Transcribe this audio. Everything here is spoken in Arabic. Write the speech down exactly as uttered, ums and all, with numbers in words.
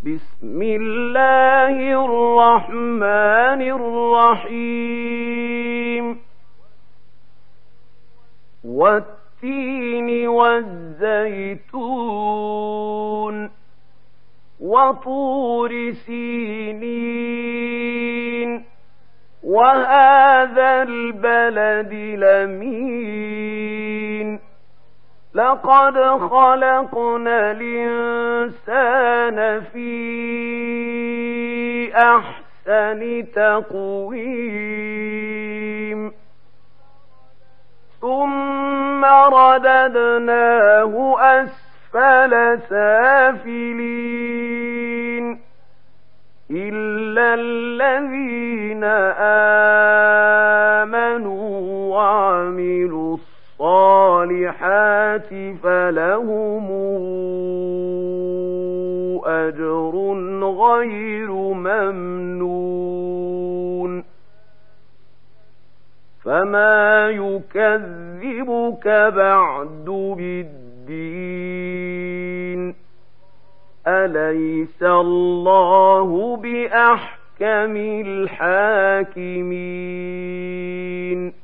بسم الله الرحمن الرحيم والتين والزيتون وطور سينين وهذا البلد الأمين لقد خلقنا الإنسان في أحسن تقويم ثم رددناه أسفل سافلين إلا الذين آمنوا وعملوا الصالحات فلهم أجر غير ممنون فما يكذبك بعد بالدين أليس الله بأحكم الحاكمين